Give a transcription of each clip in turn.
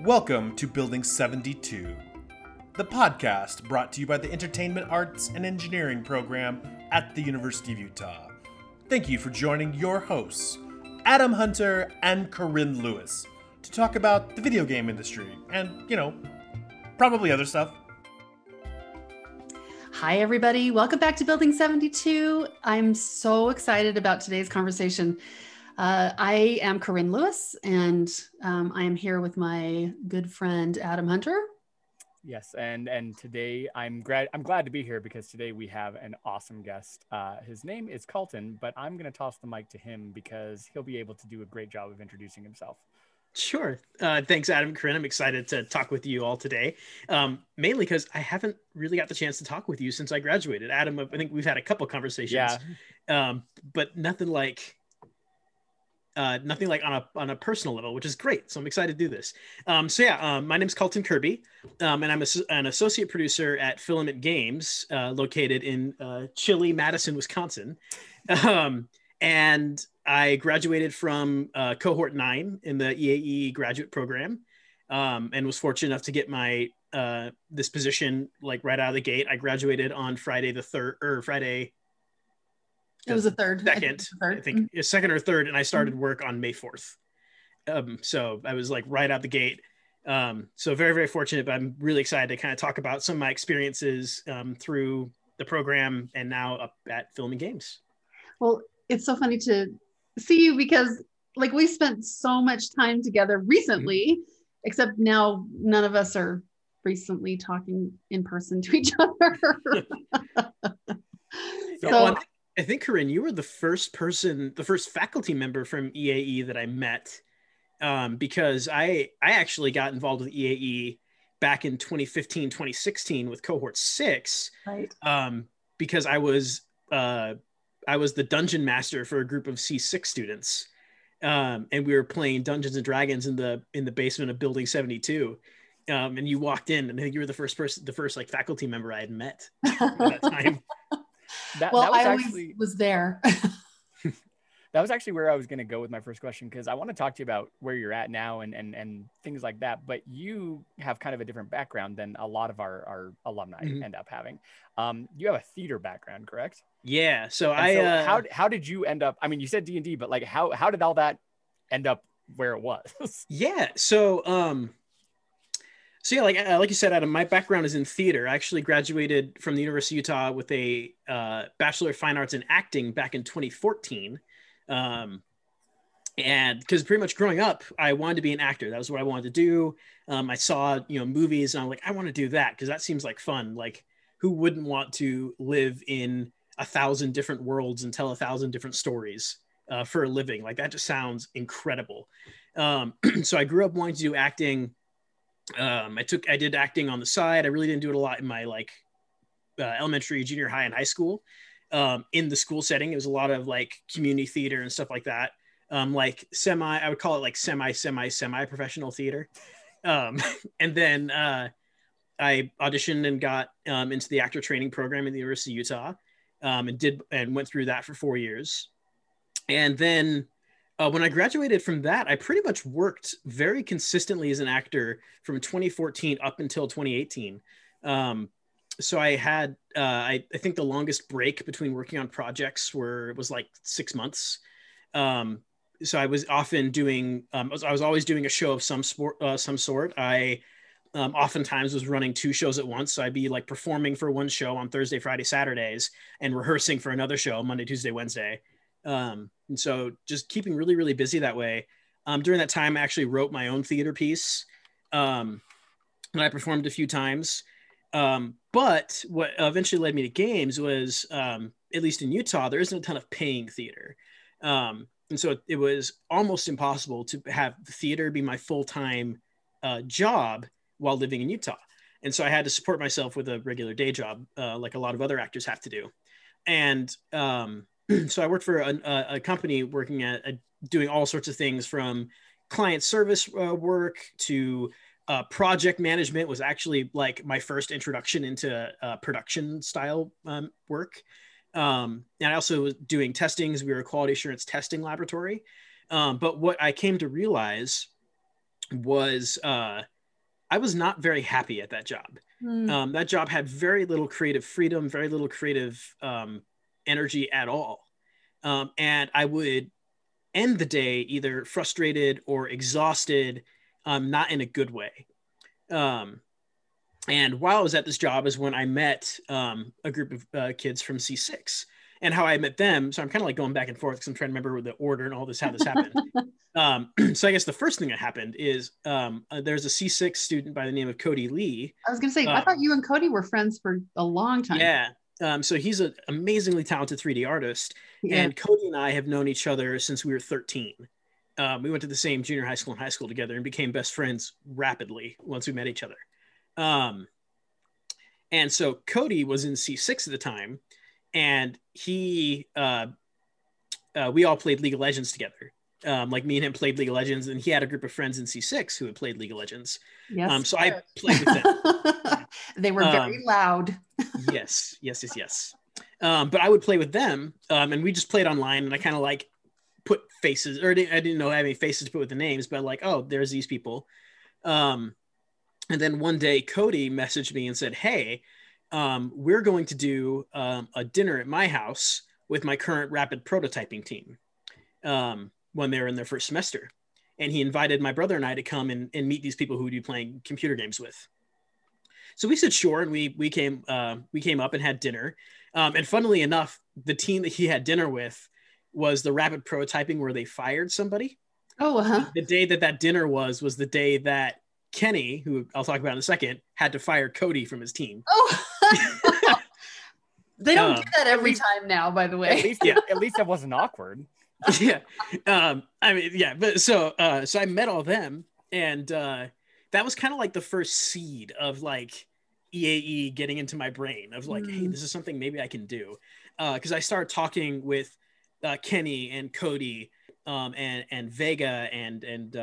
Welcome to Building 72, the podcast brought to you by the Entertainment Arts and Engineering program at the University of Utah. Thank you for joining your hosts, Adam Hunter and Corinne Lewis, to talk about the video game industry and, probably other stuff. Hi, everybody. Welcome back to Building 72. I'm so excited about today's conversation. I am Corinne Lewis, and I am here with my good friend, Adam Hunter. Yes, and today I'm glad to be here because today we have an awesome guest. His name is Colton, but I'm going to toss the mic to him because he'll be able to do a great job of introducing himself. Sure. Thanks, Adam and Corinne. I'm excited to talk with you all today, mainly because I haven't really got the chance to talk with you since I graduated. Adam, I think we've had a couple conversations, but nothing like on a personal level, which is great. So I'm excited to do this. My name's Colton Kirby, and I'm an associate producer at Filament Games, located in chilly Madison, Wisconsin. And I graduated from cohort 9 in the EAE graduate program, and was fortunate enough to get my this position like right out of the gate. I graduated on Friday the 3rd, or Friday. It was the 3rd. I think it's 2nd or 3rd, and I started work on May 4th. So I was like right out the gate. So very, very fortunate, but I'm really excited to kind of talk about some of my experiences through the program and now up at Filament Games. Well, it's so funny to see you because like we spent so much time together recently, except now none of us are recently talking in person to each other. I think, Corinne, you were the first faculty member from EAE that I met, because I actually got involved with EAE back in 2015, 2016 with cohort 6, right? Because I was the dungeon master for a group of C6 students, and we were playing Dungeons and Dragons in the basement of Building 72. And you walked in, and I think you were the first faculty member I had met at that time. I was there. That was actually where I was going to go with my first question, because I want to talk to you about where you're at now and things like that. But you have kind of a different background than a lot of our alumni end up having. You have a theater background, correct? Yeah. So how did you end up? I mean, you said D&D, but like how did all that end up where it was? Yeah. So like you said, Adam, my background is in theater. I actually graduated from the University of Utah with a Bachelor of Fine Arts in Acting back in 2014. And because pretty much growing up, I wanted to be an actor. That was what I wanted to do. I saw, movies, and I'm like, I want to do that because that seems like fun. Like, who wouldn't want to live in 1,000 different worlds and tell 1,000 different stories for a living? Like, that just sounds incredible. So I grew up wanting to do acting. I did acting on the side. I really didn't do it a lot in my elementary, junior high, and high school. In the school setting, it was a lot of like community theater and stuff like that. I would call it like semi professional theater. And then I auditioned and got into the actor training program at the University of Utah, and went through that for 4 years. And then when I graduated from that, I pretty much worked very consistently as an actor from 2014 up until 2018. So I had, I think the longest break between working on projects was like 6 months. So I was often doing, I was always doing a show of some sort. I oftentimes was running 2 shows at once. So I'd be like performing for one show on Thursday, Friday, Saturdays, and rehearsing for another show Monday, Tuesday, Wednesday. And so just keeping really, really busy that way. During that time, I actually wrote my own theater piece, and I performed a few times. But what eventually led me to games was, at least in Utah, there isn't a ton of paying theater. And so it was almost impossible to have the theater be my full-time job while living in Utah. And so I had to support myself with a regular day job, like a lot of other actors have to do. And so I worked for a company working at doing all sorts of things, from client service work to project management. Was actually like my first introduction into production style work. And I also was doing testings. We were a quality assurance testing laboratory. But what I came to realize was I was not very happy at that job. That job had very little creative freedom, very little creative energy at all. And I would end the day either frustrated or exhausted, not in a good way. And while I was at this job is when I met a group of kids from C6. And how I met them, so I'm kind of like going back and forth because I'm trying to remember the order and all this, how this happened. So I guess the first thing that happened is there's a C6 student by the name of Cody Lee. I was going to say, I thought you and Cody were friends for a long time. Yeah. So he's an amazingly talented 3D artist. Yeah. And Cody and I have known each other since we were 13. We went to the same junior high school and high school together and became best friends rapidly once we met each other. And so Cody was in C6 at the time. And he, we all played League of Legends together. Like me and him played League of Legends, and he had a group of friends in C6 who had played League of Legends. Yes. So I played with them. They were very loud. Yes. But I would play with them, and we just played online, and I kind of like put faces, or I didn't know how many faces to put with the names, but like, oh, there's these people. And then one day Cody messaged me and said, hey, we're going to do a dinner at my house with my current rapid prototyping team when they were in their first semester. And he invited my brother and I to come and meet these people who would be playing computer games with. So we said, sure. And we came up and had dinner. And funnily enough, the team that he had dinner with was the rapid prototyping where they fired somebody. Oh, uh-huh. The day that dinner was the day that Kenny, who I'll talk about in a second, had to fire Cody from his team. Oh, they don't do that every time now, by the way. At least that wasn't awkward. Yeah. I mean, yeah, but so I met all them, and that was kind of like the first seed of like EAE getting into my brain of like, hey, this is something maybe I can do. Because I started talking with Kenny and Cody and Vega and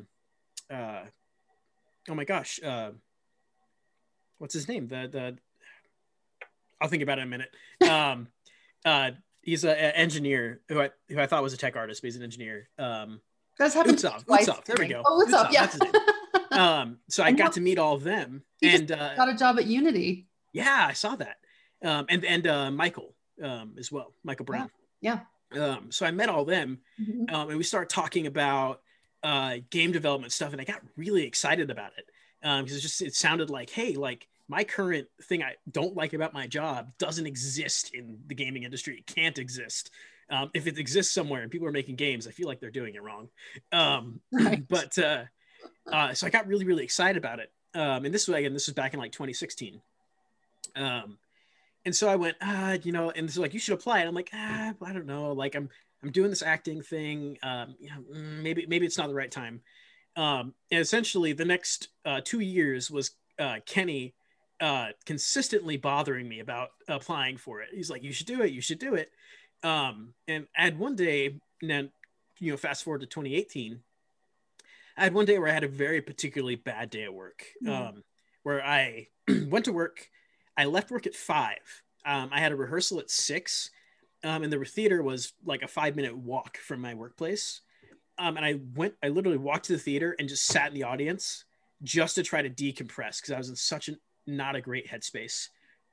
oh my gosh, what's his name? I'll think about it in a minute. He's an engineer who I thought was a tech artist, but he's an engineer. That's happened Utsov. There we go. Oh, Utsov, yeah. That's his name. So I got to meet all of them. He and just got a job at Unity. Yeah, I saw that. And Michael as well, Michael Brown. Yeah. So I met all of them, and we started talking about game development stuff, and I got really excited about it because it sounded like, hey, like my current thing I don't like about my job doesn't exist in the gaming industry. It can't exist. If it exists somewhere and people are making games, I feel like they're doing it wrong. Right. But so I got really, really excited about it. And this was back in like 2016. And so I went, and so like, you should apply. And I'm like, I don't know. Like I'm doing this acting thing. Maybe it's not the right time. And essentially the next 2 years was Kenny consistently bothering me about applying for it. He's like, you should do it. And I had one day, and then, fast forward to 2018, I had one day where I had a very particularly bad day at work, where I went to work. I left work at 5. I had a rehearsal at 6. And the theater was like a 5-minute walk from my workplace. And I literally walked to the theater and just sat in the audience just to try to decompress because I was in such not a great headspace.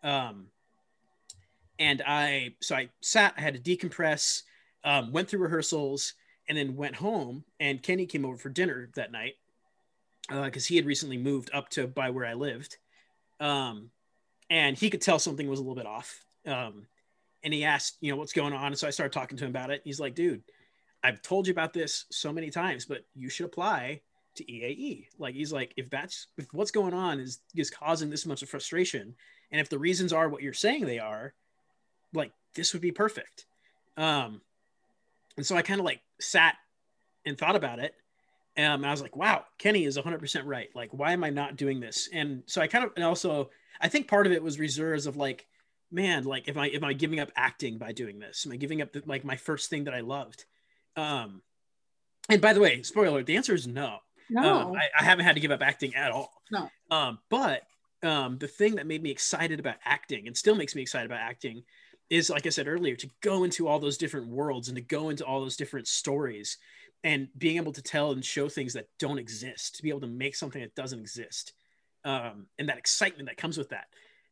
And I sat, I had to decompress, went through rehearsals, and then went home, and Kenny came over for dinner that night because he had recently moved up to by where I lived. And he could tell something was a little bit off. And he asked, what's going on? And so I started talking to him about it. He's like, dude, I've told you about this so many times, but you should apply to EAE. Like, he's like, if what's going on is causing this much of frustration, and if the reasons are what you're saying they are, like, this would be perfect. And so I kind of like sat and thought about it. And I was like, wow, Kenny is 100% right. Like, why am I not doing this? And so I think part of it was reserves of like, man, like, am I giving up acting by doing this? Am I giving up like my first thing that I loved? And by the way, spoiler alert, the answer is no. No. I haven't had to give up acting at all. No. But the thing that made me excited about acting and still makes me excited about acting is, like I said earlier, to go into all those different worlds and to go into all those different stories and being able to tell and show things that don't exist, to be able to make something that doesn't exist, and that excitement that comes with that.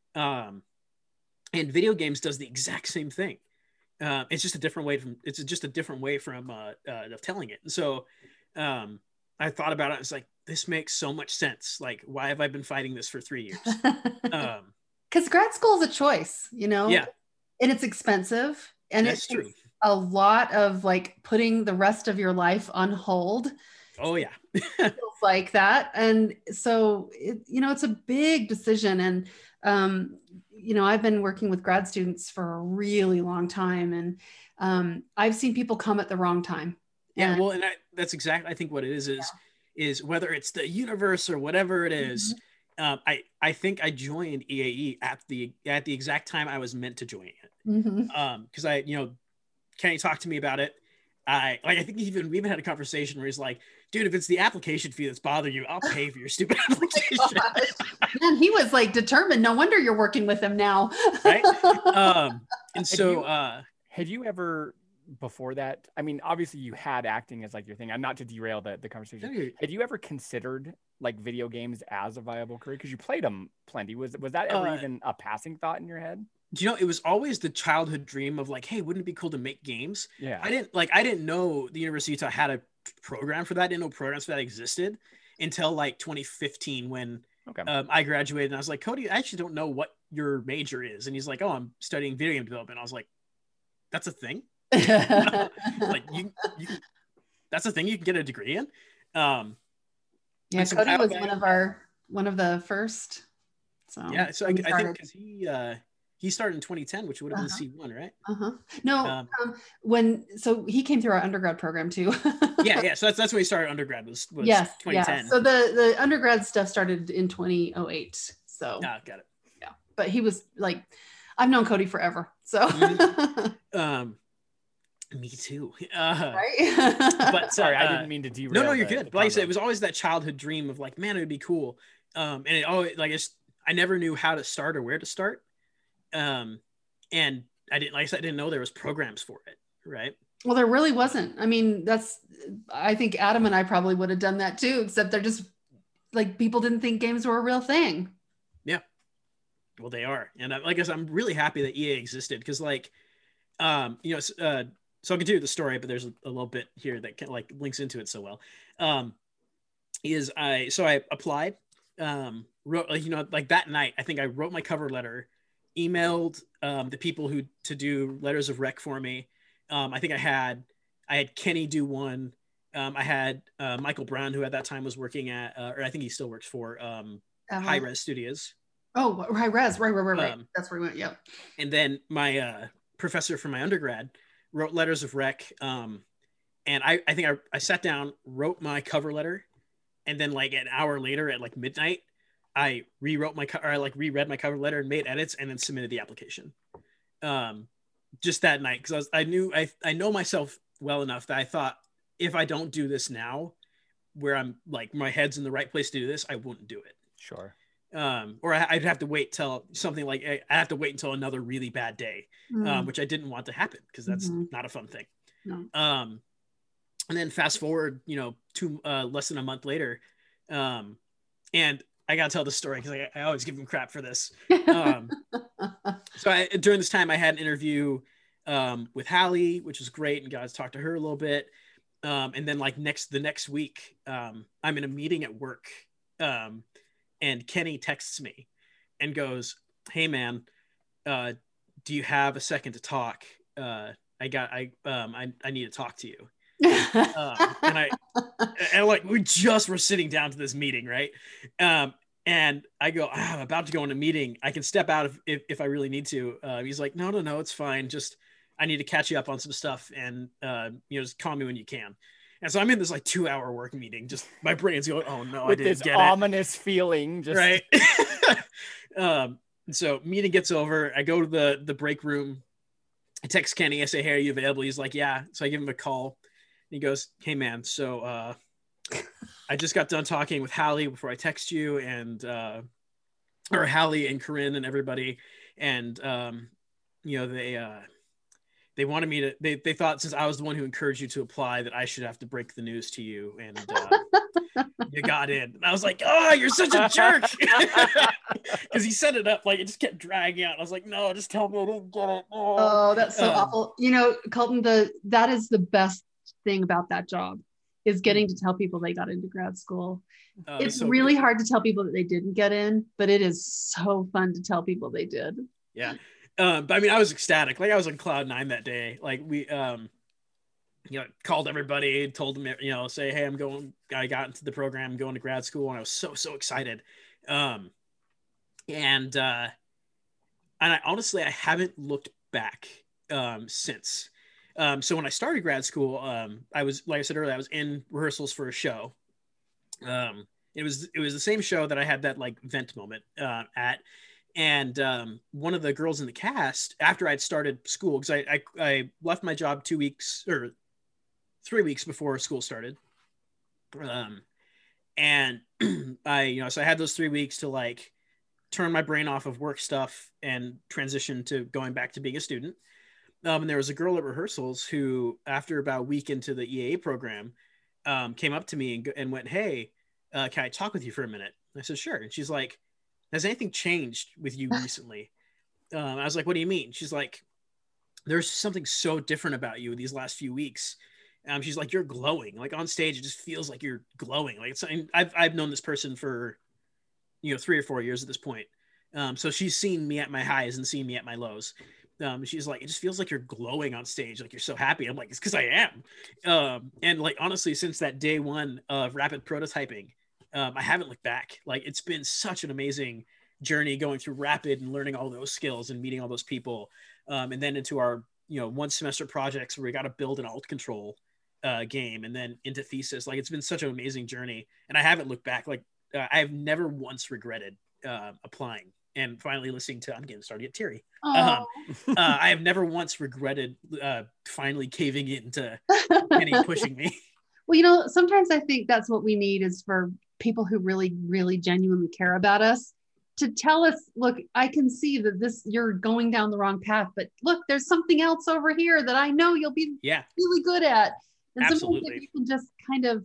And video games does the exact same thing. It's just a different way from of telling it. And so I thought about it. It's like, this makes so much sense. Like, why have I been fighting this for 3 years? Because grad school is a choice, you know? Yeah. And it's expensive. And That's it's true. a lot of like putting the rest of your life on hold. Oh yeah. Feels like that. And so, it's a big decision. And, I've been working with grad students for a really long time. And I've seen people come at the wrong time. Yeah. Well, and that's exactly, I think what it is whether it's the universe or whatever it is. I think I joined EAE at the exact time I was meant to join it. Because Kenny talked to me about it. I think we even had a conversation where he's like, dude, if it's the application fee that's bothering you, I'll pay for your stupid application. Man, he was like determined. No wonder you're working with him now. Right. And so had you ever, before that, I mean, obviously you had acting as like your thing. I'm not to derail the conversation. Had you ever considered like video games as a viable career? Because you played them plenty. Was that ever even a passing thought in your head? It was always the childhood dream of like, hey, wouldn't it be cool to make games? Yeah. I didn't know the University of Utah had a program for that. I didn't know programs for that existed until like 2015 when I graduated, and I was like, Cody, I actually don't know what your major is. And he's like, oh, I'm studying video game development. I was like, that's a thing? Like you that's a thing you can get a degree in? Yeah, Cody was one of the first. So yeah, so I think because he started in 2010, which would have been C1, right? No, so he came through our undergrad program too. yeah. So that's when he started undergrad was yes, 2010. Yeah. So the undergrad stuff started in 2008. So got it. Yeah, but he was like, I've known Cody forever. So me too. Right. But sorry, I didn't mean to derail. No, you're good. But like I said, it was always that childhood dream of like, man, it would be cool. And it always I never knew how to start or where to start. And I didn't know there was programs for it. Right. Well, there really wasn't. I mean, I think Adam and I probably would have done that too, except they're just like, people didn't think games were a real thing. Yeah. Well, they are. And like I said, I'm really happy that EA existed because so I'll continue the story, but there's a little bit here that like links into it so well. I applied, wrote, like that night, I think I wrote my cover letter, emailed the people who to do letters of rec for me. I think I had Kenny do one. I had Michael Brown, who at that time was working at, or I think he still works for High Res Studios. Oh, High Res, right. That's where we went. Yep. And then my professor from my undergrad wrote letters of rec. And I think I sat down, wrote my cover letter, and then like an hour later at like midnight, I reread my cover letter and made edits and then submitted the application. Just that night, because I know myself well enough that I thought, if I don't do this now, where I'm like my head's in the right place to do this, I wouldn't do it. Sure. Or I'd have to wait till something like I have to wait until another really bad day, which I didn't want to happen because that's not a fun thing. No. And then fast forward, less than a month later, and I gotta tell the story because I always give him crap for this. So during this time, I had an interview with Hallie, which was great, and got to talk to her a little bit. And then like the next week, I'm in a meeting at work. And Kenny texts me and goes, "Hey man, do you have a second to talk? I need to talk to you." And like we just were sitting down to this meeting, right? And I go, I'm about to go in a meeting. I can step out if I really need to. He's like, no, it's fine. Just I need to catch you up on some stuff, and just call me when you can. And so I'm in this like 2-hour work meeting. Just my brain's going, oh no, I didn't get it. Ominous feeling, just right. So meeting gets over. I go to the break room. I text Kenny. I say, "Hey, are you available?" He's like, "Yeah." So I give him a call. He goes, "Hey man, so I just got done talking with Hallie before I text you, and or Hallie and Corinne and everybody, and they they wanted me to, they thought since I was the one who encouraged you to apply that I should have to break the news to you, and you got in. And I was like, oh, you're such a jerk. Because he set it up like it just kept dragging out. I was like, no, just tell me I didn't get it. Oh, that's so awful. You know, Colton, that is the best thing about that job, is getting to tell people they got into grad school. It's so really hard to tell people that they didn't get in, but it is so fun to tell people they did. Yeah. But I mean, I was ecstatic. Like I was on cloud nine that day. Like we, called everybody, told them, say, hey, I got into the program, going to grad school. And I was so excited. And I honestly, I haven't looked back since. So when I started grad school, I was, like I said earlier, I was in rehearsals for a show. It was the same show that I had that like vent moment at. And one of the girls in the cast, after I'd started school, because I left my job 2 weeks or 3 weeks before school started. And so I had those 3 weeks to like turn my brain off of work stuff and transition to going back to being a student. And there was a girl at rehearsals who, after about a week into the EAA program, came up to me and went, hey, can I talk with you for a minute? I said, sure. And she's like, has anything changed with you recently? I was like, what do you mean? She's like, there's something so different about you these last few weeks. She's like, you're glowing. Like on stage, it just feels like you're glowing. Like I've known this person for, 3 or 4 years at this point. So she's seen me at my highs and seen me at my lows. She's like, it just feels like you're glowing on stage. Like you're so happy. I'm like, it's because I am. And like, honestly, since that day one of rapid prototyping, I haven't looked back. Like it's been such an amazing journey going through rapid and learning all those skills and meeting all those people. And then into our, 1 semester projects where we got to build an alt control game, and then into thesis. Like it's been such an amazing journey. And I haven't looked back. Like I have never once regretted applying. And finally listening to, I'm getting started to get teary. I have never once regretted finally caving into Kenny pushing me. Well, sometimes I think that's what we need, is for people who really, really genuinely care about us to tell us, look, I can see that you're going down the wrong path, but look, there's something else over here that I know you'll be really good at. And absolutely. Sometimes if you can just kind of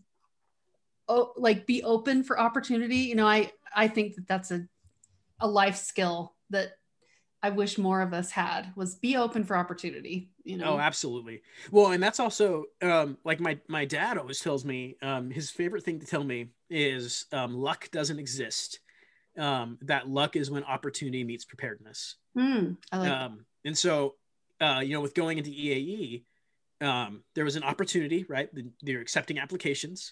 be open for opportunity. I think that that's a life skill that I wish more of us had, was be open for opportunity. Oh, absolutely. Well, and that's also like my dad always tells me, his favorite thing to tell me is luck doesn't exist. That luck is when opportunity meets preparedness. I like that. And so, with going into EAE, there was an opportunity, right? They're accepting applications.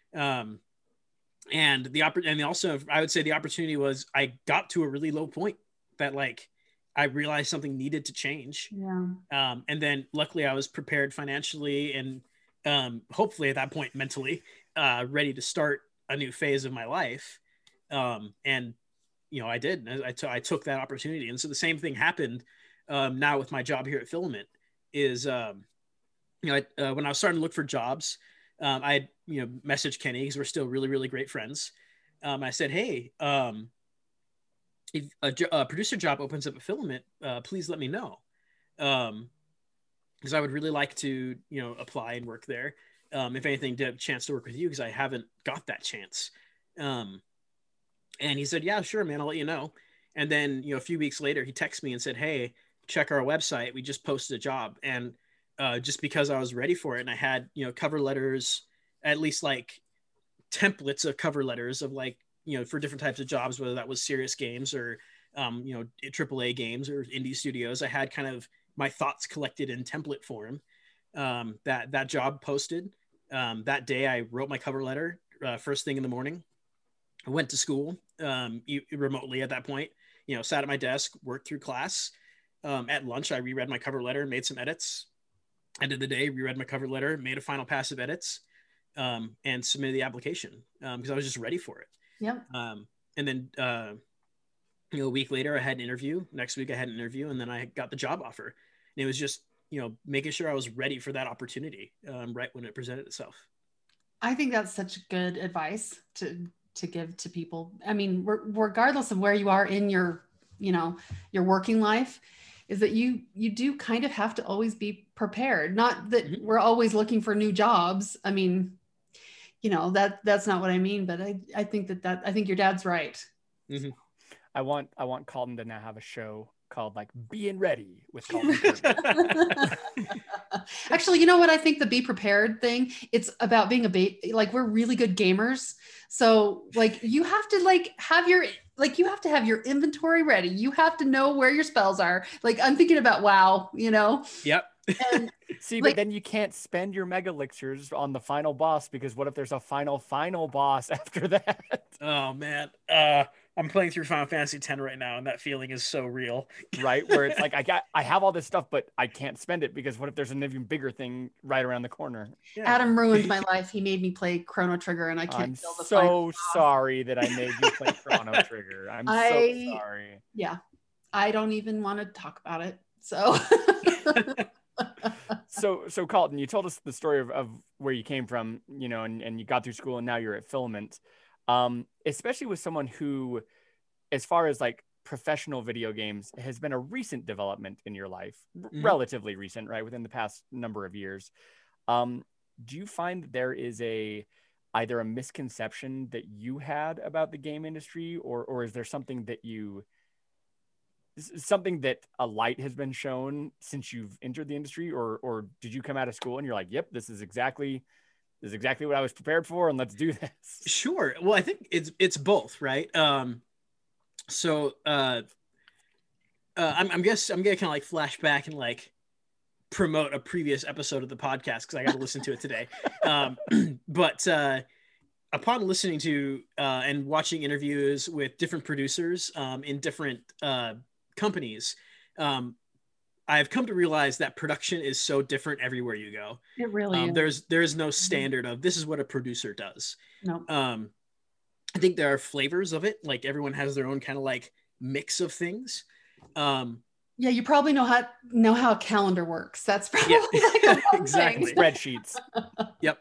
And also, I would say the opportunity was, I got to a really low point that like I realized something needed to change. Yeah. And then luckily I was prepared financially and hopefully at that point mentally ready to start a new phase of my life. And I did. I took that opportunity. And so the same thing happened now with my job here at Filament. Is when I was starting to look for jobs, I had messaged Kenny, because we're still really, really great friends. I said, hey, if a producer job opens up at Filament, please let me know, because I would really like to apply and work there. If anything, to have a chance to work with you, because I haven't got that chance. And he said, yeah, sure, man, I'll let you know. And then a few weeks later, he texted me and said, hey, check our website, we just posted a job. And just because I was ready for it, and I had cover letters, at least like templates of cover letters of like for different types of jobs, whether that was serious games or AAA games or indie studios. I had kind of my thoughts collected in template form. That job posted. That day I wrote my cover letter first thing in the morning. I went to school remotely at that point, sat at my desk, worked through class. At lunch, I reread my cover letter, made some edits. End of the day, reread my cover letter, made a final pass of edits, and submitted the application because I was just ready for it. Yeah. And then, a week later, I had an interview. Next week, I had an interview, and then I got the job offer. And it was just, making sure I was ready for that opportunity right when it presented itself. I think that's such good advice to give to people. I mean, regardless of where you are in your, your working life, is that you do kind of have to always be prepared. Not that Mhm. we're always looking for new jobs. I mean, that's not what I mean, but I think I think your dad's right. Mhm. I want Calden to now have a show called like Being Ready with Calden Kirby. Actually, you know what? I think the be prepared thing, it's about being like we're really good gamers. So like you have to you have to have your inventory ready. You have to know where your spells are. Like I'm thinking about WoW, Yep. And See, like, but then you can't spend your mega elixirs on the final boss, because what if there's a final boss after that? Oh man. I'm playing through Final Fantasy X right now, and that feeling is so real. Right, where it's like I have all this stuff, but I can't spend it because what if there's an even bigger thing right around the corner? Yeah. Adam ruined my life. He made me play Chrono Trigger, and I can't I'm kill the final so boss. sorry that I made you play Chrono Trigger. I'm so sorry. Yeah, I don't even want to talk about it. So So Calden, you told us the story of where you came from, and you got through school and now you're at Filament. Especially with someone who, as far as like professional video games, has been a recent development in your life, relatively recent, right? Within the past number of years. Do you find that there is either a misconception that you had about the game industry, or is there something that a light has been shown since you've entered the industry, or did you come out of school and you're like, yep, this is exactly what I was prepared for, and let's do this? Sure. Well, I think it's both, right? I'm gonna kind of like flash back and like promote a previous episode of the podcast because I got to listen to it today. But upon listening to and watching interviews with different producers in different companies, I've come to realize that production is so different everywhere you go. it really is. There's no standard of this is what a producer does. No. I think there are flavors of it. Like everyone has their own kind of like mix of things. Yeah, you probably know how a calendar works. That's probably like exactly. Spreadsheets. Yep.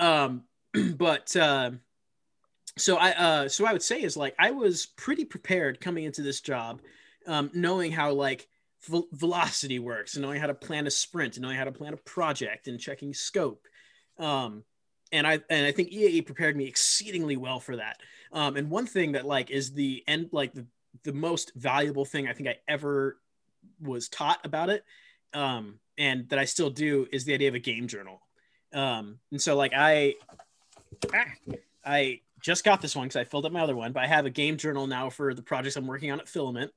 So I would say is like I was pretty prepared coming into this job, knowing how like velocity works, and knowing how to plan a sprint, and knowing how to plan a project, and checking scope. And I think EAE prepared me exceedingly well for that. And one thing that like is the most valuable thing I think I ever was taught about it, and that I still do, is the idea of a game journal. And so like I just got this one because I filled up my other one, but I have a game journal now for the projects I'm working on at Filament,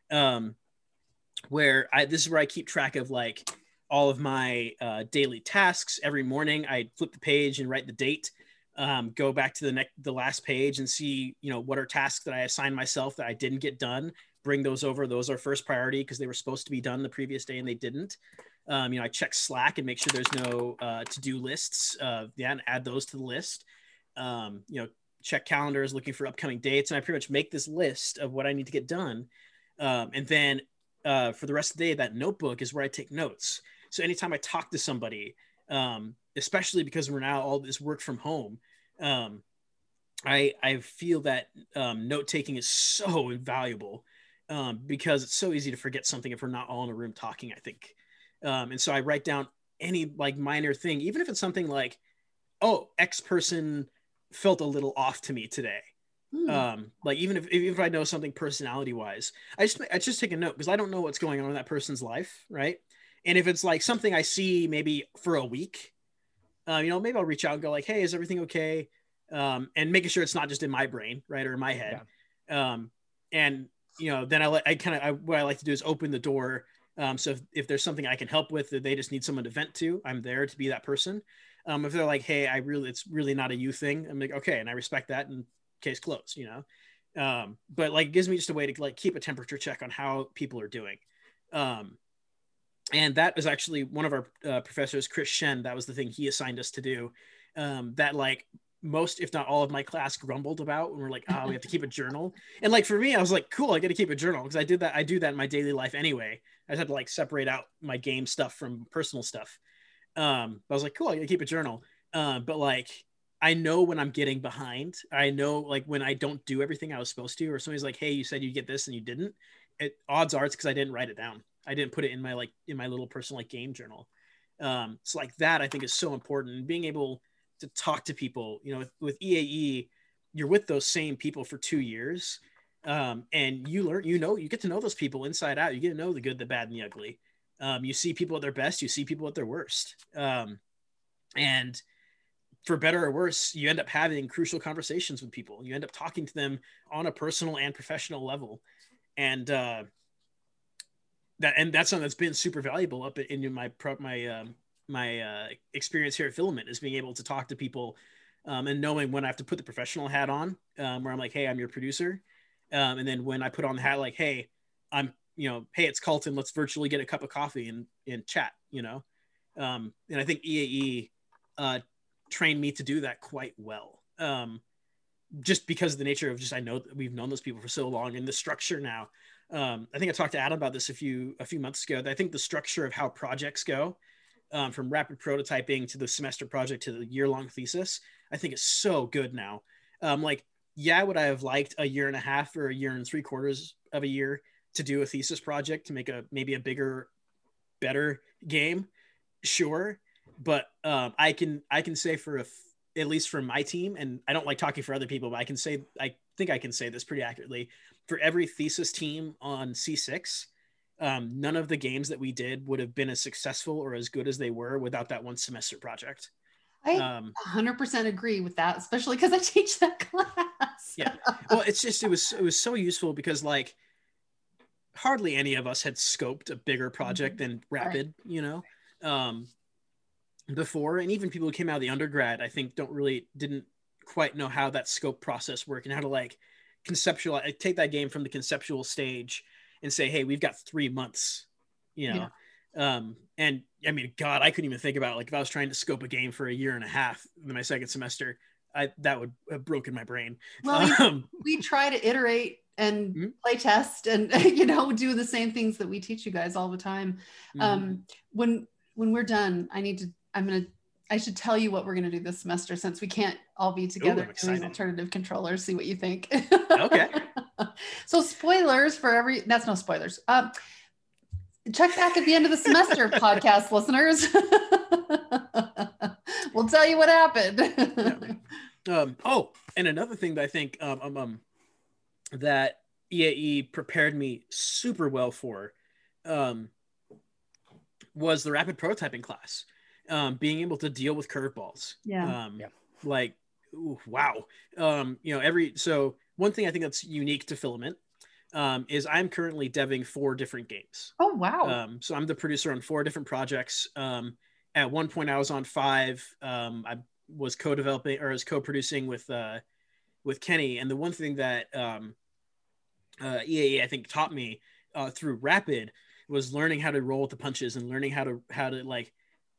where this is where I keep track of like all of my daily tasks. Every morning I flip the page and write the date, go back to the last page and see, what are tasks that I assigned myself that I didn't get done, bring those over. Those are first priority because they were supposed to be done the previous day and they didn't. I check Slack and make sure there's no to-do lists, and add those to the list. Check calendars, looking for upcoming dates. And I pretty much make this list of what I need to get done. And then for the rest of the day, that notebook is where I take notes. So anytime I talk to somebody, especially because we're now all this work from home, I feel that note-taking is so invaluable because it's so easy to forget something if we're not all in a room talking, I think. And so I write down any like minor thing, even if it's something like, oh, X person felt a little off to me today. Like even if I know something personality wise, I just take a note because I don't know what's going on in that person's life, right? And if it's like something I see maybe for a week, maybe I'll reach out and go like, hey, is everything okay? And making sure it's not just in my brain, right, or in my head. Yeah. And then what I like to do is open the door. So if there's something I can help with that they just need someone to vent to, I'm there to be that person. If they're like, hey, it's really not a you thing, I'm like, okay, and I respect that, and case closed, but like it gives me just a way to like keep a temperature check on how people are doing. And that was actually one of our professors, Chris Shen, that was the thing he assigned us to do, that like most, if not all of my class grumbled about when we're like, oh, we have to keep a journal. And like, for me, I was like, cool, I got to keep a journal because I do that in my daily life anyway. I just had to like separate out my game stuff from personal stuff. I was like, cool, I got to keep a journal. But like, I know when I'm getting behind. I know like when I don't do everything I was supposed to, or somebody's like, hey, you said you get this and you didn't. Odds are it's because I didn't write it down. I didn't put it in my little personal like game journal. So like that I think is so important, and being able to talk to people, you know, with EAE, you're with those same people for 2 years. And you learn, you get to know those people inside out. You get to know the good, the bad, and the ugly. You see people at their best, you see people at their worst. And for better or worse, you end up having crucial conversations with people. You end up talking to them on a personal and professional level. And that's something that's been super valuable up in my experience here at Filament, is being able to talk to people and knowing when I have to put the professional hat on, where I'm like, hey, I'm your producer. And then when I put on the hat, like, hey, hey, it's Carlton, let's virtually get a cup of coffee and chat, you know? And I think EAE trained me to do that quite well. Just because of the nature of I know that we've known those people for so long, and the structure now. I think I talked to Adam about this a few months ago. I think the structure of how projects go, from rapid prototyping to the semester project to the year-long thesis, I think is so good now. Would I have liked a year and a half or a year and 3/4 of a year to do a thesis project to make maybe a bigger, better game? Sure. But I can say at least for my team, and I don't like talking for other people, but I think I can say this pretty accurately. For every thesis team on C6, none of the games that we did would have been as successful or as good as they were without that one semester project. I 100% agree with that, especially because I teach that class. Yeah. Well, it was so useful because like hardly any of us had scoped a bigger project than Rapid, right. You know, before. And even people who came out of the undergrad, I think didn't quite know how that scope process worked and how to like conceptualize, take that game from the conceptual stage and say, hey, we've got 3 months, you know? Yeah. And I mean, God, I couldn't even think about, like, if I was trying to scope a game for a year and a half in my second semester, that would have broken my brain. Well, we try to iterate and play test and, do the same things that we teach you guys all the time. When we're done, I should tell you what we're going to do this semester, since we can't all be together doing alternative controllers. See what you think. Okay. So spoilers that's no spoilers. Check back at the end of the semester, podcast listeners. We'll tell you what happened. And another thing that I think that EAE prepared me super well for was the rapid prototyping class. Being able to deal with curveballs. Yeah. Like, ooh, wow. So one thing I think that's unique to Filament is I'm currently deving 4 different games. Oh, wow. So I'm the producer on 4 different projects. At one point I was on 5. I was co-developing, or was co-producing with Kenny. And the one thing that EAE I think taught me through Rapid was learning how to roll with the punches and learning how to like,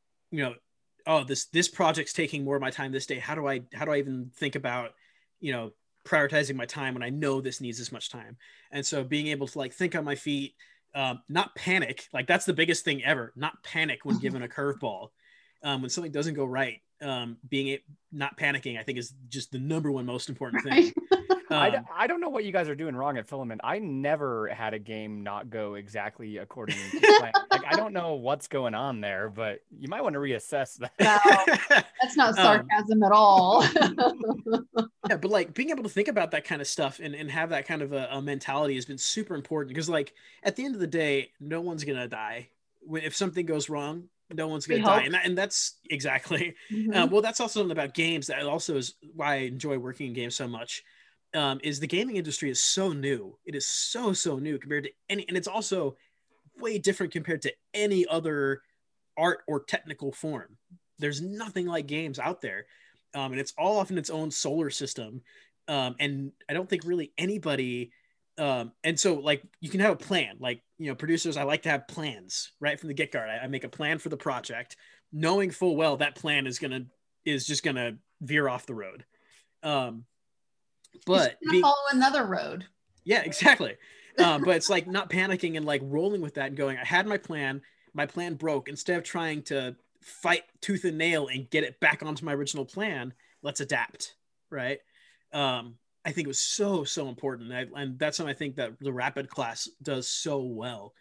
this project's taking more of my time this day. How do I even think about, prioritizing my time when I know this needs this much time? And so being able to like think on my feet, not panic, like that's the biggest thing ever, not panic when given a curveball. When something doesn't go right, not panicking, I think is just the number one most important thing. I don't know what you guys are doing wrong at Filament. I never had a game not go exactly according to plan. Like, I don't know what's going on there, but you might want to reassess that. No, that's not sarcasm at all. Yeah, but like being able to think about that kind of stuff and have that kind of a mentality has been super important, because like at the end of the day, no one's gonna die. If something goes wrong, no one's gonna die. And that's exactly. Well, that's also something about games that also is why I enjoy working in games so much. Is the gaming industry is so new. It is so new compared to and it's also way different compared to any other art or technical form. There's nothing like games out there. And it's all off in its own solar system. And I don't think really anybody, and so like you can have a plan, like, producers, I like to have plans right from the get-go. I make a plan for the project, knowing full well that plan is just gonna veer off the road. But follow another road. Yeah, exactly. But it's like not panicking and like rolling with that and going, I had my plan broke. Instead of trying to fight tooth and nail and get it back onto my original plan, let's adapt. Right. I think it was so important. And that's something I think that the Rapid class does so well.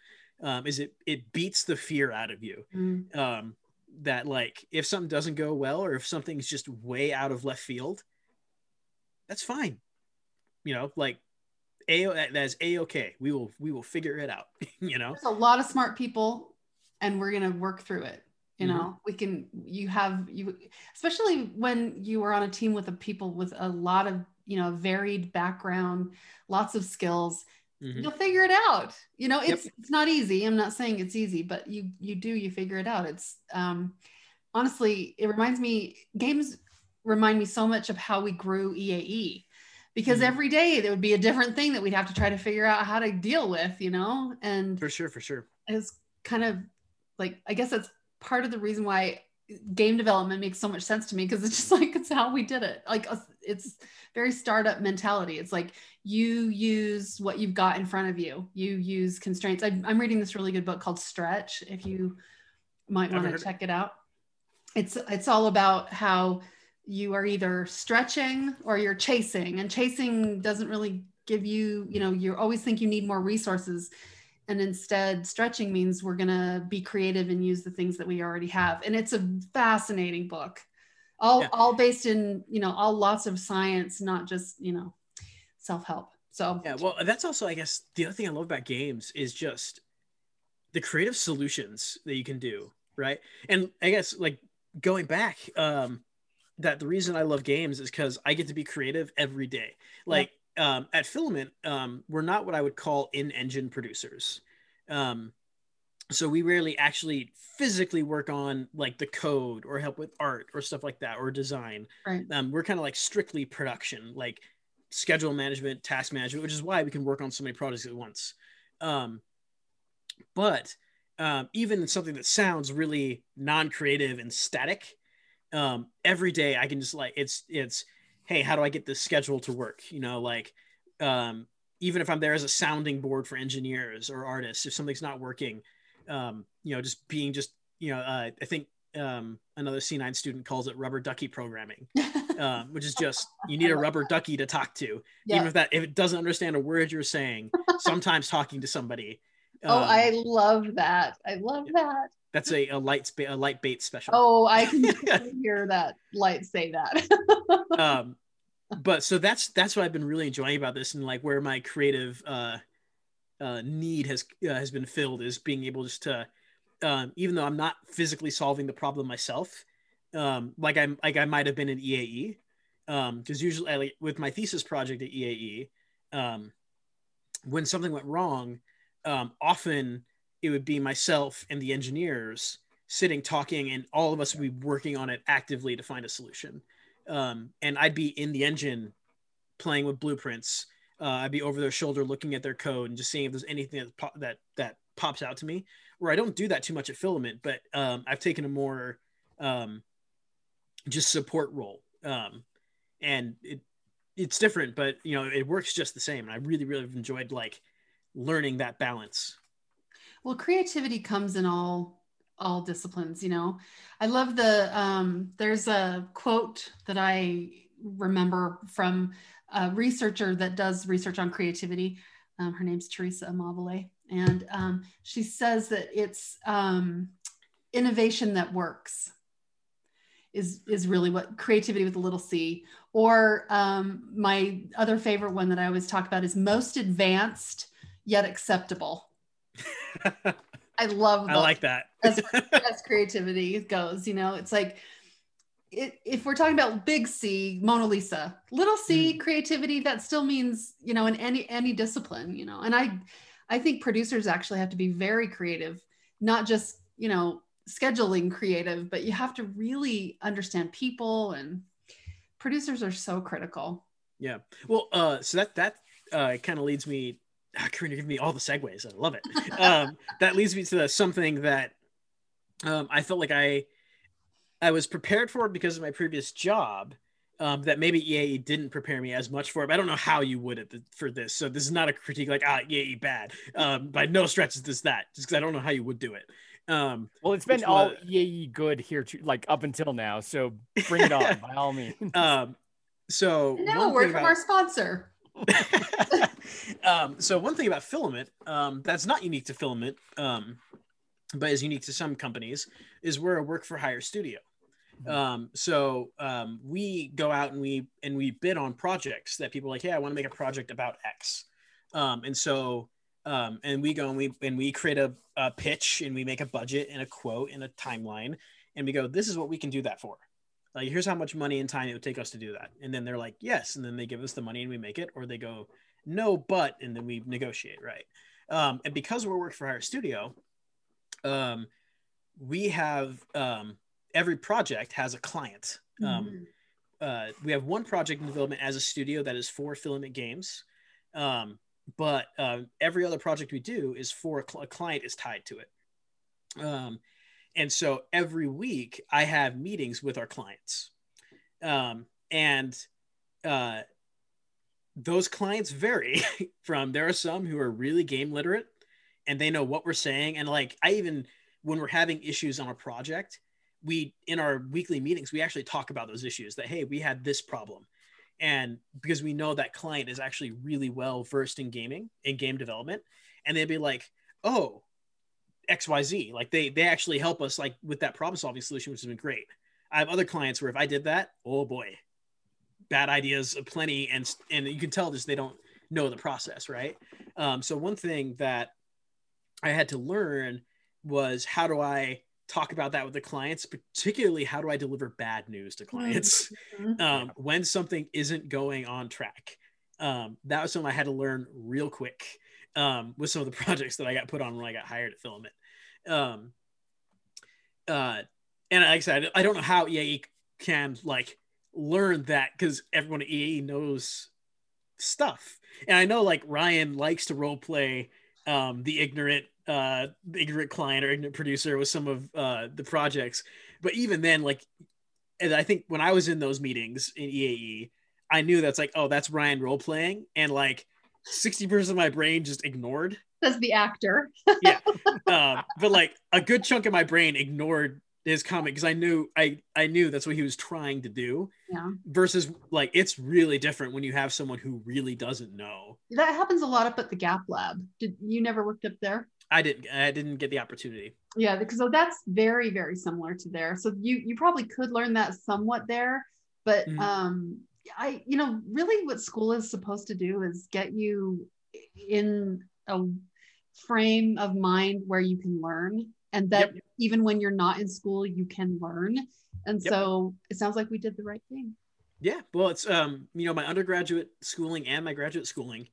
is it beats the fear out of you. That like if something doesn't go well or if something's just way out of left field, that's fine. You know, like that's a-okay. We will figure it out. You know, there's a lot of smart people and we're going to work through it. You know, you especially when you are on a team with people with a lot of, you know, varied background, lots of skills, you'll figure it out. You know, it's not easy. I'm not saying it's easy, but you figure it out. It's honestly, games remind me so much of how we grew EAE, because every day there would be a different thing that we'd have to try to figure out how to deal with, you know? And for sure. It's kind of like, I guess that's part of the reason why game development makes so much sense to me, because it's just like, it's how we did it. Like, it's very startup mentality. It's like you use what you've got in front of you. You use constraints. I'm reading this really good book called Stretch, if you might want to check it out. It's all about how you are either stretching or you're chasing, and chasing doesn't really give you, you know, you always think you need more resources. And instead, stretching means we're going to be creative and use the things that we already have. And it's a fascinating book, all based in, you know, all lots of science, not just, you know, self-help. So, yeah, well, that's also, I guess, the other thing I love about games is just the creative solutions that you can do. Right. And I guess like going back, that the reason I love games is because I get to be creative every day. Like, at Filament, we're not what I would call in-engine producers. So we rarely actually physically work on like the code or help with art or stuff like that, or design. Right. We're kind of like strictly production, like schedule management, task management, which is why we can work on so many projects at once. But even in something that sounds really non-creative and static, every day I can just like, it's, hey, how do I get this schedule to work? You know, like, even if I'm there as a sounding board for engineers or artists, if something's not working, you know, just being just, you know, I think another C9 student calls it rubber ducky programming, which is just, you need a rubber ducky to talk to, even if it doesn't understand a word you're saying, sometimes talking to somebody. I love that. I love that. That's a light bait special. Oh, I can hear that light say that. But so that's what I've been really enjoying about this, and like where my creative need has been filled is being able just to, even though I'm not physically solving the problem myself, like I might have been in EAE, because usually with my thesis project at EAE, when something went wrong, often it would be myself and the engineers sitting talking, and all of us would be working on it actively to find a solution. And I'd be in the engine playing with blueprints. I'd be over their shoulder looking at their code and just seeing if there's anything that pops out to me. Where I don't do that too much at Filament, but I've taken a more just support role. And it's different, but you know, it works just the same. And I really, really enjoyed like learning that balance. Well, creativity comes in all disciplines, you know. I love there's a quote that I remember from a researcher that does research on creativity. Her name's Teresa Amabile. And she says that it's innovation that works is really what creativity with a little c. Or my other favorite one that I always talk about is most advanced yet acceptable. I love those. I like that. as creativity goes, you know, it's like if we're talking about big C, Mona Lisa, little c, creativity, that still means, you know, in any discipline, you know. And I think producers actually have to be very creative, not just, you know, scheduling creative, but you have to really understand people, and producers are so critical. Yeah. Well, so that kind of leads me, Karina, give me all the segues. I love it. That leads me to something that I felt like I was prepared for because of my previous job, that maybe EAE didn't prepare me as much for it. But I don't know how you would for this. So this is not a critique like, EAE bad. By no stretch is this that, just because I don't know how you would do it. Well, it's been all EAE good here to like up until now. So bring it on by all means. So no, word from our sponsor. So one thing about Filament that's not unique to Filament, but is unique to some companies, is we're a work for hire studio. We go out and we bid on projects that people are like, hey, I want to make a project about X. And we go and we create a pitch, and we make a budget and a quote and a timeline, and we go, this is what we can do that for. Like, here's how much money and time it would take us to do that. And then they're like, yes. And then they give us the money and we make it, or they go, no, but, and then we negotiate. Right. And because we're work for hire studio, we have, every project has a client. We have one project in development as a studio that is for Filament Games. But every other project we do is for a client is tied to it. And so every week I have meetings with our clients. Those clients vary there are some who are really game literate and they know what we're saying. And like, when we're having issues on a project, in our weekly meetings, we actually talk about those issues that, hey, we had this problem. And because we know that client is actually really well versed in gaming and game development, and they'd be like, oh, XYZ, like they actually help us like with that problem solving solution, which has been great. I have other clients where if I did that, oh boy, bad ideas plenty, and you can tell just they don't know the process, right? So one thing that I had to learn was, how do I talk about that with the clients, particularly how do I deliver bad news to clients when something isn't going on track. That was something I had to learn real quick with some of the projects that I got put on when I got hired at Filament. And like I said, I don't know how EAE can like learn that, because everyone at EAE knows stuff. And I know like Ryan likes to role play the ignorant client or ignorant producer with some of the projects, but even then, like, and I think when I was in those meetings in EAE, I knew that's like, oh, that's Ryan role playing, and like 60% of my brain just ignored. That's the actor. Yeah, but like a good chunk of my brain ignored his comment, because I knew that's what he was trying to do. Yeah. Versus like, it's really different when you have someone who really doesn't know. That happens a lot up at the Gap Lab. Did you never worked up there? I didn't get the opportunity. Yeah, because so that's very, very similar to there. So you probably could learn that somewhat there, but really what school is supposed to do is get you in a frame of mind where you can learn, and that even when you're not in school, you can learn. And so it sounds like we did the right thing. Yeah, well, it's my undergraduate schooling and my graduate schooling,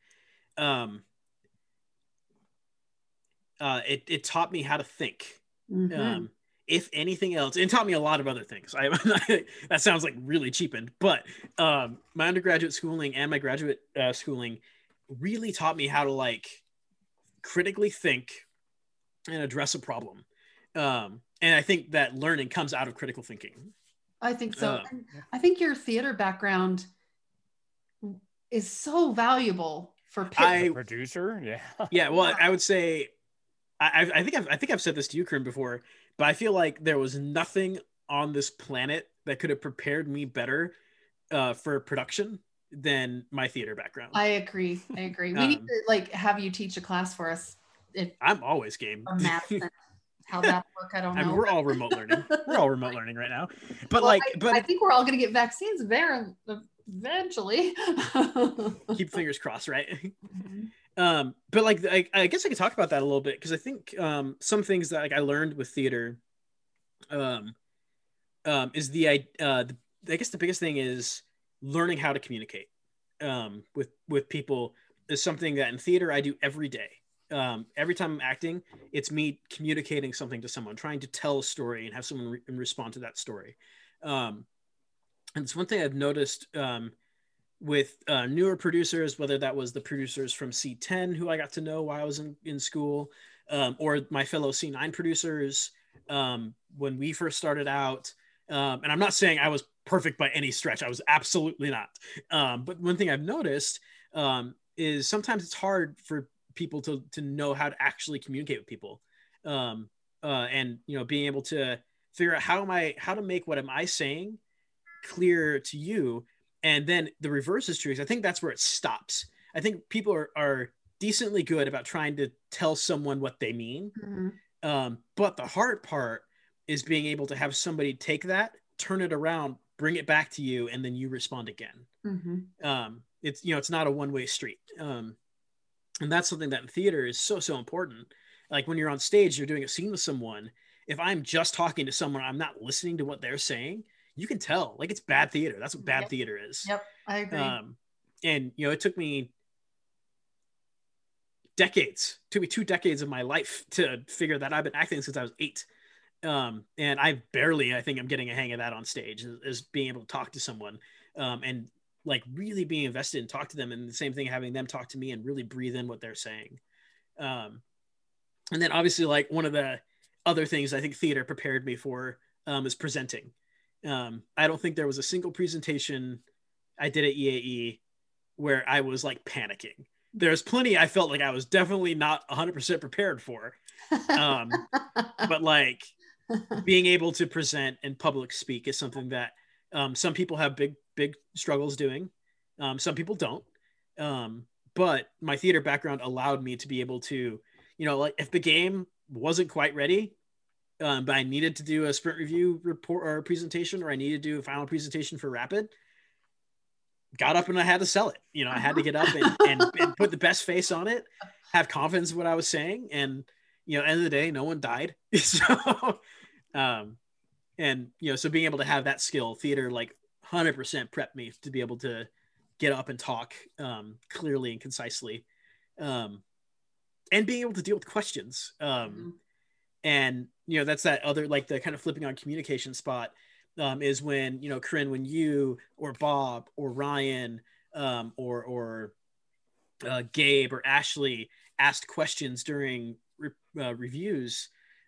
it taught me how to think. If anything else, it taught me a lot of other things. That sounds like really cheapened, but my undergraduate schooling and my graduate schooling really taught me how to like critically think and address a problem. And I think that learning comes out of critical thinking. I think so. I think your theater background is so valuable for producer. Yeah. Yeah. Well, I would say, I think I've said this to you, Corinne, before, but I feel like there was nothing on this planet that could have prepared me better for production than my theater background. I agree. We need to like have you teach a class for us. I'm always game. How that work? I don't know. I mean, we're all remote learning. We're all remote learning right now. But I think we're all going to get vaccines there eventually. Keep fingers crossed, right? But like, I guess I could talk about that a little bit, because I think some things that like I learned with theater is I guess the biggest thing is learning how to communicate with people is something that in theater I do every day. Every time I'm acting, it's me communicating something to someone, trying to tell a story and have someone respond to that story. And it's one thing I've noticed with newer producers, whether that was the producers from C10 who I got to know while I was in school, or my fellow C9 producers when we first started out. And I'm not saying I was perfect by any stretch. I was absolutely not. But one thing I've noticed is sometimes it's hard for people to know how to actually communicate with people, and being able to figure out how to make what am I saying clear to you. And then the reverse is true, because I think that's where it stops. I think people are decently good about trying to tell someone what they mean. But the hard part is being able to have somebody take that, turn it around, bring it back to you, and then you respond again. It's, you know, it's not a one-way street. And that's something that in theater is so important. Like when you're on stage, you're doing a scene with someone. If I'm just talking to someone, I'm not listening to what they're saying, you can tell, like, it's bad theater. That's what bad theater is. Yep, I agree. And, you know, it took me decades, took me 2 decades of my life to figure that. I've been acting since I was 8. And I think I'm getting a hang of that on stage, is being able to talk to someone, and like really being invested and talk to them. And the same thing, having them talk to me and really breathe in what they're saying. And then obviously, like, one of the other things I think theater prepared me for is presenting. I don't think there was a single presentation I did at EAE where I was like panicking. There's plenty I felt like I was definitely not 100% prepared for. But like being able to present and public speak is something that some people have big struggles doing. Some people don't. But my theater background allowed me to be able to, you know, like if the game wasn't quite ready, but I needed to do a sprint review report or a presentation, or I needed to do a final presentation for Rapid, got up and I had to sell it. You know, I had to get up and put the best face on it, have confidence in what I was saying. And, you know, end of the day, no one died. So, and, you know, so being able to have that skill, theater, like 100% prepped me to be able to get up and talk clearly and concisely, and being able to deal with questions. And, you know, that's that other, like the kind of flipping on communication spot, is when, you know, Corinne, when you or Bob or Ryan or Gabe or Ashley asked questions during reviews,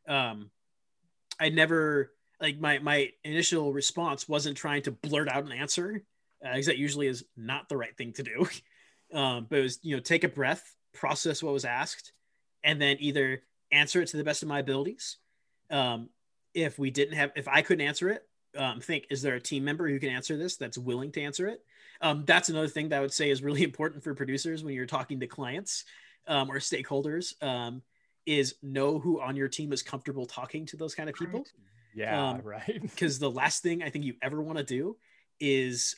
I never, like, my initial response wasn't trying to blurt out an answer, because that usually is not the right thing to do. But it was, you know, take a breath, process what was asked, and then either answer it to the best of my abilities. If I couldn't answer it, think, is there a team member who can answer this that's willing to answer it? That's another thing that I would say is really important for producers when you're talking to clients or stakeholders, is know who on your team is comfortable talking to those kind of people. Yeah, right. Because the last thing I think you ever want to do is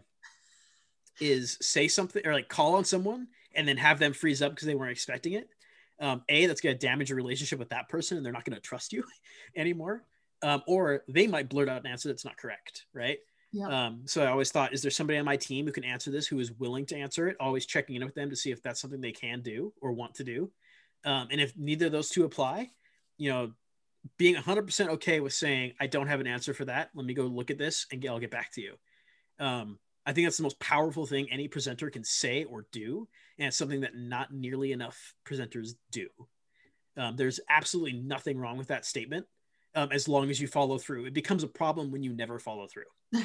say something or like call on someone and then have them freeze up because they weren't expecting it. That's going to damage your relationship with that person and they're not going to trust you anymore. Or they might blurt out an answer that's not correct, right? Yep. So I always thought, is there somebody on my team who can answer this, who is willing to answer it? Always checking in with them to see if that's something they can do or want to do. And if neither of those two apply, you know, being 100% okay with saying, I don't have an answer for that. Let me go look at this and I'll get back to you. I think that's the most powerful thing any presenter can say or do. And it's something that not nearly enough presenters do. There's absolutely nothing wrong with that statement. As long as you follow through. It becomes a problem when you never follow through.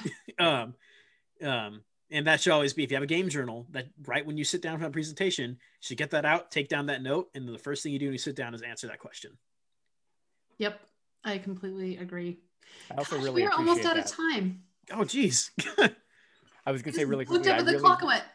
And that should always be, if you have a game journal, that right when you sit down for a presentation, you should get that out, take down that note, and the first thing you do when you sit down is answer that question. Yep, I completely agree. I also really we're appreciate almost out that. of time. Oh, geez. I was going to say really Looked quickly, up at the clock and went.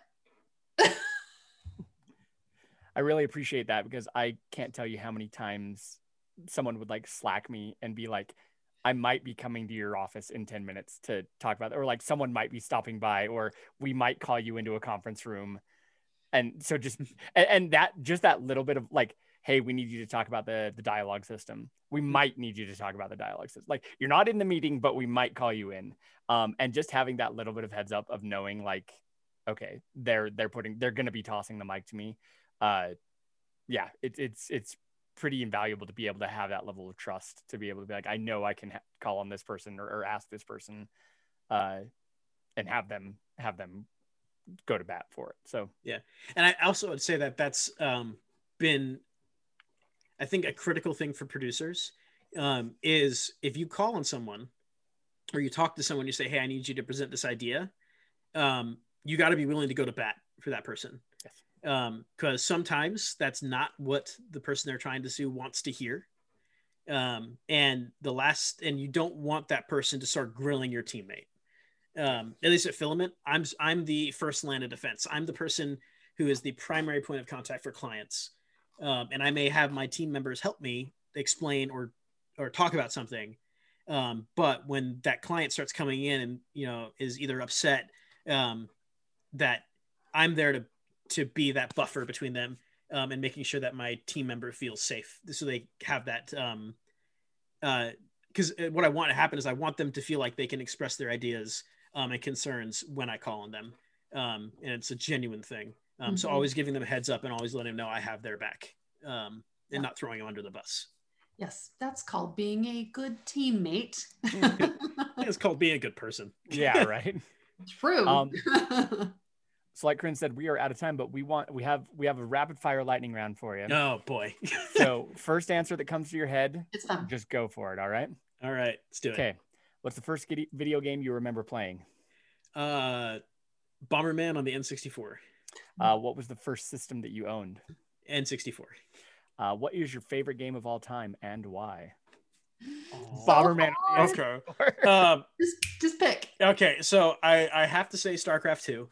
I really appreciate that, because I can't tell you how many times someone would like Slack me and be like, I might be coming to your office in 10 minutes to talk about it. Or like someone might be stopping by, or we might call you into a conference room. And so that little bit of like, hey, we need you to talk about the dialogue system. We might need you to talk about the dialogue system. Like, you're not in the meeting, but we might call you in. And just having that little bit of heads up of knowing like, okay, they're going to be tossing the mic to me. Yeah, it's pretty invaluable to be able to have that level of trust, to be able to be like, I know I can call on this person or ask this person, and have them go to bat for it. So yeah. And I also would say that that's been, I think, a critical thing for producers, is if you call on someone or you talk to someone, you say, hey, I need you to present this idea. You got to be willing to go to bat for that person. Yes. Because sometimes that's not what the person they're trying to sue wants to hear. And you don't want that person to start grilling your teammate. At least at Filament, I'm the first line of defense. I'm the person who is the primary point of contact for clients. And I may have my team members help me explain or talk about something. But when that client starts coming in and, you know, is either upset, that I'm there to be that buffer between them, and making sure that my team member feels safe. So they have that, because what I want to happen is I want them to feel like they can express their ideas and concerns when I call on them. And it's a genuine thing. So always giving them a heads up and always letting them know I have their back, and not throwing them under the bus. Yes, that's called being a good teammate. It's called being a good person. Yeah, right. True. So like Corinne said, we are out of time, but we have a rapid fire lightning round for you. Oh boy. So first answer that comes to your head, it's fun. just go for it. All right. All right, let's do it. Okay. What's the first video game you remember playing? Bomberman on the N64. What was the first system that you owned? N64. What is your favorite game of all time and why? Oh. Bomberman. Okay. Just pick. Okay, so I have to say StarCraft 2.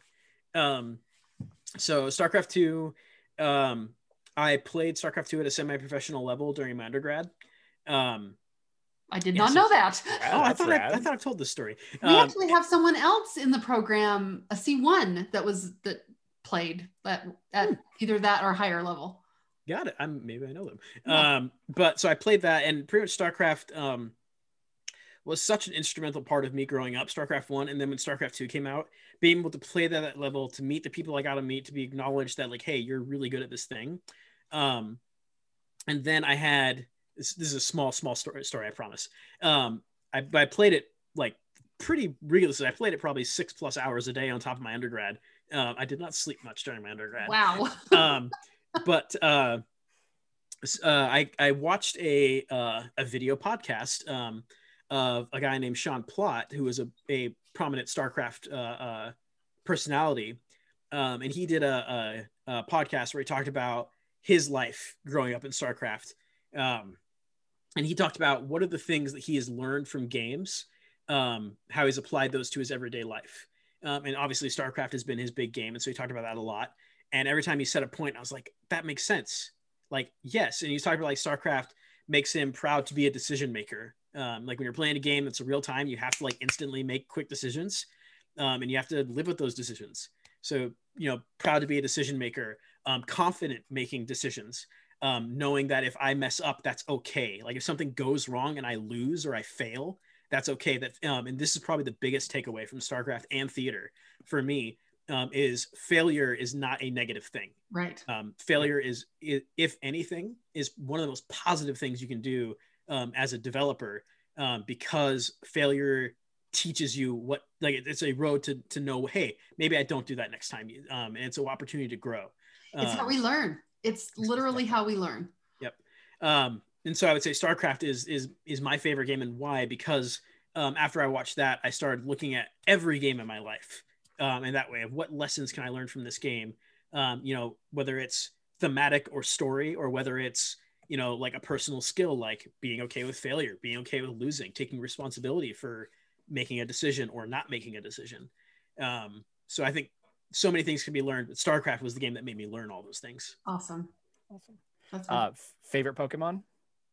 So StarCraft 2, I played StarCraft 2 at a semi-professional level during my undergrad. I did not know that. Oh, I thought I've told this story. We actually have someone else in the program, a C1 that played at either that or higher level. Got it. Maybe I know them. Yeah. But so I played that, and pretty much StarCraft was such an instrumental part of me growing up. StarCraft 1, and then when StarCraft 2 came out, being able to play that at that level, to meet the people I got to meet, to be acknowledged that like, hey, you're really good at this thing. And then I had this is a small story, I promise. I played it like pretty rigorously. I played it probably 6+ hours a day on top of my undergrad. I did not sleep much during my undergrad. Wow. But I watched a video podcast of a guy named Sean Plott, who is a prominent StarCraft personality, and he did a podcast where he talked about his life growing up in StarCraft, and he talked about what are the things that he has learned from games, how he's applied those to his everyday life, and obviously StarCraft has been his big game, and so he talked about that a lot. And every time he said a point, I was like, that makes sense. Like, yes. And he's talking about like StarCraft makes him proud to be a decision maker. Like when you're playing a game that's a real time, you have to like instantly make quick decisions, and you have to live with those decisions. So, you know, proud to be a decision maker, confident making decisions, knowing that if I mess up, that's okay. Like if something goes wrong and I lose or I fail, that's okay. That and this is probably the biggest takeaway from StarCraft and theater for me. Is failure is not a negative thing. Right. Failure is, if anything, is one of the most positive things you can do as a developer, because failure teaches you what, like it's a road to know, hey, maybe I don't do that next time. And it's an opportunity to grow. It's how we learn. It's literally how we learn. Yep. And so I would say StarCraft is my favorite game, and why? Because after I watched that, I started looking at every game in my life. And that way of what lessons can I learn from this game? You know, whether it's thematic or story, or whether it's, you know, like a personal skill, like being okay with failure, being okay with losing, taking responsibility for making a decision or not making a decision. So I think so many things can be learned. StarCraft was the game that made me learn all those things. Awesome. That's good. Favorite Pokemon?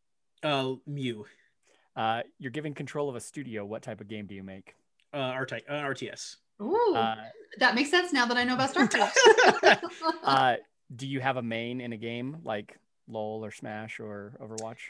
Mew. You're given control of a studio. What type of game do you make? RTS. Ooh, that makes sense now that I know about StarCraft. Do you have a main in a game like LOL or Smash or Overwatch?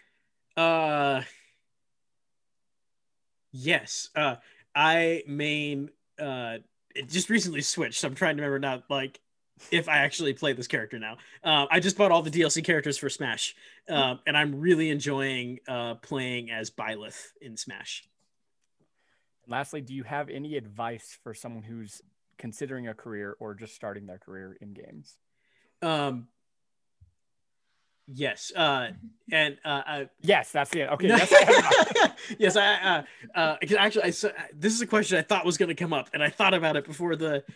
Yes. I main it just recently switched, so I'm trying to remember now like if I actually play this character now. I just bought all the DLC characters for Smash, and I'm really enjoying playing as Byleth in Smash. Lastly, do you have any advice for someone who's considering a career or just starting their career in games? Yes. Yes, that's it. Okay. Yes. Actually, this is a question I thought was going to come up, and I thought about it before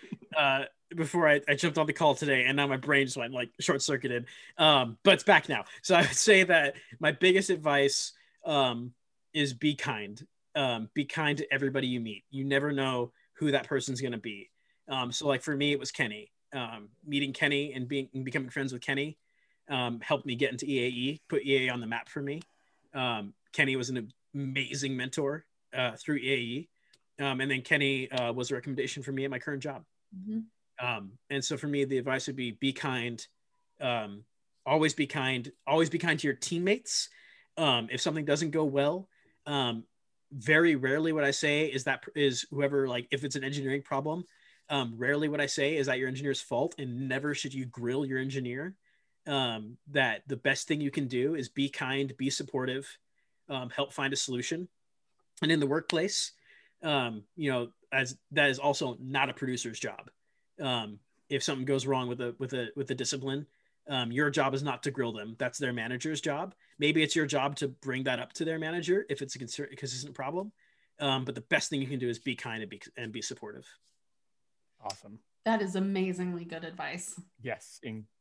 I jumped on the call today, and now my brain just went like short circuited. But it's back now. So I would say that my biggest advice is be kind. Be kind to everybody you meet. You never know who that person's going to be. So like for me, it was Kenny. meeting Kenny and becoming friends with Kenny helped me get into EAE, put EAE on the map for me. Kenny was an amazing mentor through EAE. And then Kenny was a recommendation for me at my current job. Mm-hmm. And so for me, the advice would be kind, always be kind to your teammates. If something doesn't go well, very rarely what I say is whoever, like, if it's an engineering problem, rarely what I say is that your engineer's fault, and never should you grill your engineer. That the best thing you can do is be kind, be supportive, help find a solution. And in the workplace, as that is also not a producer's job. If something goes wrong with the discipline, your job is not to grill them. That's their manager's job. Maybe it's your job to bring that up to their manager if it's a consistent problem. But the best thing you can do is be kind and be supportive. Awesome. That is amazingly good advice. Yes.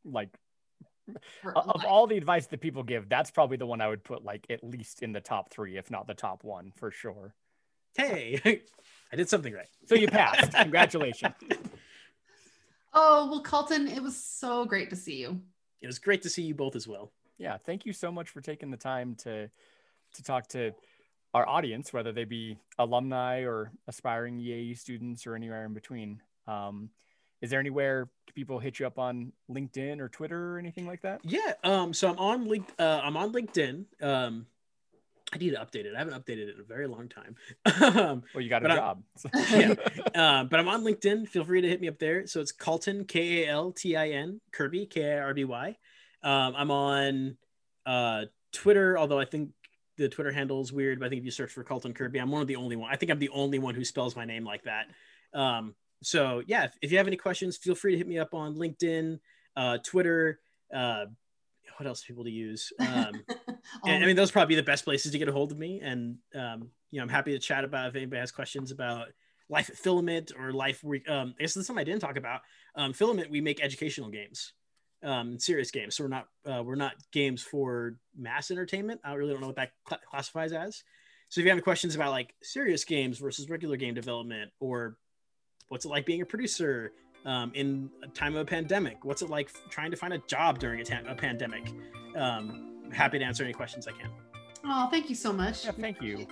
Of all the advice that people give, that's probably the one I would put like at least in the top 3, if not the top 1 for sure. Hey, I did something right. So you passed. Congratulations. Oh, well, Colton, it was so great to see you. It was great to see you both as well. Yeah. Thank you so much for taking the time to talk to our audience, whether they be alumni or aspiring EAE students or anywhere in between. Is there anywhere people hit you up on LinkedIn or Twitter or anything like that? Yeah. So I'm on LinkedIn. I need to update it. I haven't updated it in a very long time. Well, you got a job. Yeah. But I'm on LinkedIn. Feel free to hit me up there. So it's Kaltin, Kaltin, Kirby, Kirby. I'm on Twitter, although I think the Twitter handle is weird, but I think if you search for Kaltin Kirby, I'm one of the only one. I think I'm the only one who spells my name like that. So yeah, if you have any questions, feel free to hit me up on LinkedIn, Twitter, what else people to use? And I mean, those probably be the best places to get a hold of me. And, I'm happy to chat about if anybody has questions about life at Filament or life. I guess that's something I didn't talk about. Filament, we make educational games, serious games. So we're not games for mass entertainment. I really don't know what that classifies as. So if you have any questions about like serious games versus regular game development, or what's it like being a producer in a time of a pandemic? What's it like trying to find a job during a pandemic? Happy to answer any questions I can. Oh, thank you so much. Yeah, thank you.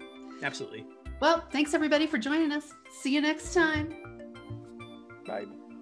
Absolutely. Well, thanks everybody for joining us. See you next time. Bye.